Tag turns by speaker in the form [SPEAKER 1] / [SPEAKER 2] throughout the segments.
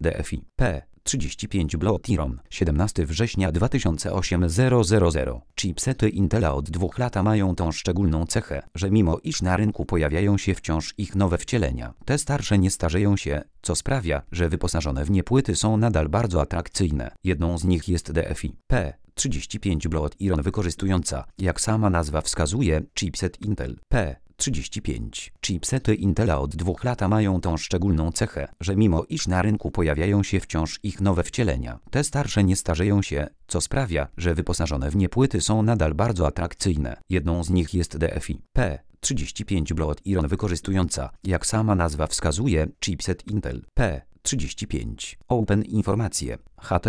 [SPEAKER 1] DFI P35 Blood Iron 17 września 2008 Chipsety Intela od 2 lat mają tą szczególną cechę, że mimo iż na rynku pojawiają się wciąż ich nowe wcielenia, te starsze nie starzeją się, co sprawia, że wyposażone w nie płyty są nadal bardzo atrakcyjne. Jedną z nich jest DFI P35 Blood Iron wykorzystująca, jak sama nazwa wskazuje, chipset Intel P35. Chipsety Intela od 2 lat mają tą szczególną cechę, że mimo iż na rynku pojawiają się wciąż ich nowe wcielenia, te starsze nie starzeją się, co sprawia, że wyposażone w nie płyty są nadal bardzo atrakcyjne. Jedną z nich jest DFI P35 Blood Iron wykorzystująca, jak sama nazwa wskazuje, chipset Intel P35. Open informacje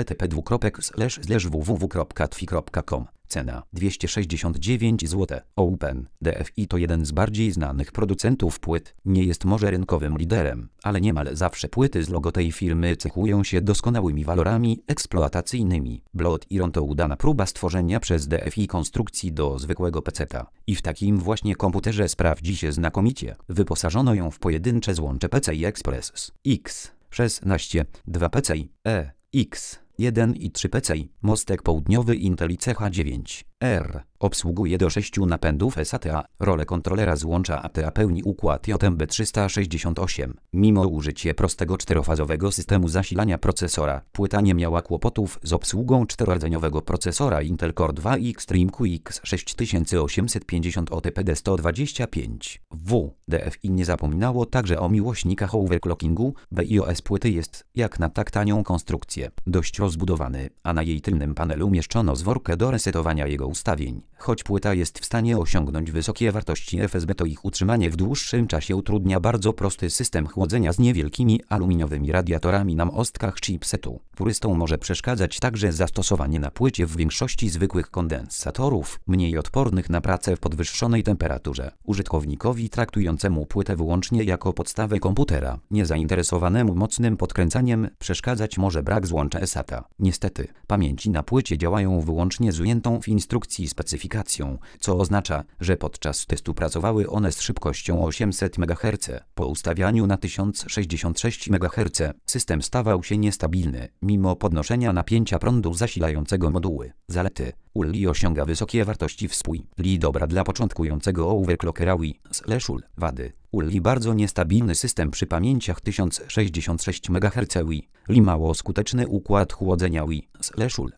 [SPEAKER 1] http://www.twi.com. Cena 269 zł. Open DFI to jeden z bardziej znanych producentów płyt. Nie jest może rynkowym liderem, ale niemal zawsze płyty z logo tej firmy cechują się doskonałymi walorami eksploatacyjnymi. Blood Iron to udana próba stworzenia przez DFI konstrukcji do zwykłego peceta. I w takim właśnie komputerze sprawdzi się znakomicie. Wyposażono ją w pojedyncze złącze PCI Express X16, 2 PCI X 1 i 3 PCI, mostek południowy Intel CH9R. Obsługuje do 6 napędów SATA. Rolę kontrolera złącza ATA pełni układ JMB368. Mimo użycia prostego czterofazowego systemu zasilania procesora, płyta nie miała kłopotów z obsługą czterorodzenioego procesora Intel Core 2 Extreme QX 6850 OTPD125W. DFI nie zapominało także o miłośnikach overclockingu. BIOS płyty jest, jak na tak tanią konstrukcję, dość rozbudowany, a na jej tylnym panelu umieszczono zworkę do resetowania jego ustawień. Choć płyta jest w stanie osiągnąć wysokie wartości FSB, to ich utrzymanie w dłuższym czasie utrudnia bardzo prosty system chłodzenia z niewielkimi aluminiowymi radiatorami na mostkach chipsetu. Purystom może przeszkadzać także zastosowanie na płycie w większości zwykłych kondensatorów, mniej odpornych na pracę w podwyższonej temperaturze. Użytkownikowi traktującemu płytę wyłącznie jako podstawę komputera, niezainteresowanemu mocnym podkręcaniem, przeszkadzać może brak złącza SATA. Niestety, pamięci na płycie działają wyłącznie z ujętą w instrukcji specyfikacją, co oznacza, że podczas testu pracowały one z szybkością 800 MHz. Po ustawianiu na 1066 MHz system stawał się niestabilny, mimo podnoszenia napięcia prądu zasilającego moduły. Zalety: ULI osiąga wysokie wartości współli dobra dla początkującego overclockera UL. Wady: ULI bardzo niestabilny system przy pamięciach 1066 MHz. ULI mało skuteczny układ chłodzenia UL.